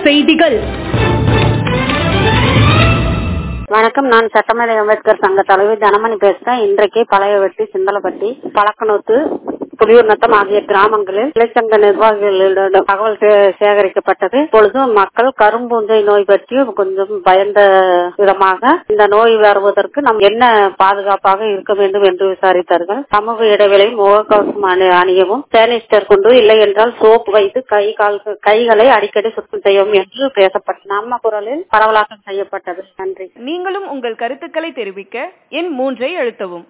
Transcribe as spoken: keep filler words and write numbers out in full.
செய்திகள். வணக்கம். நான் சட்டமேதை அம்பேத்கர் சங்க தலைவர் தனமணி பேசுறேன். இன்றைக்கு பழையவெட்டி, சிந்தலப்பட்டி, பழக்கநூத்து, புலியூர் நத்தம் ஆகிய கிராமங்களில் இளைச்சங்க நிர்வாகிகளிடம் தகவல் சேகரிக்கப்பட்டது. இப்பொழுது மக்கள் கரும்பூஞ்சை நோய் பற்றி கொஞ்சம் பயந்த விதமாக இந்த நோய் வருவதற்கு நாம் என்ன பாதுகாப்பாக இருக்க வேண்டும் என்று விசாரித்தார்கள். சமூக இடைவெளி, முகக்கவசம் அணியவும், சானிடைசர் கொண்டு இல்லை என்றால் சோப் வைத்து கை கால் கைகளை அடிக்கடி சுத்தம் செய்யவும் என்று பேசப்பட்டது. நம்ம குரலில் பரவலாக்கம் செய்யப்பட்டது. நன்றி. நீங்களும் உங்கள் கருத்துக்களை தெரிவிக்க எண் மூன்றை அழுத்தவும்.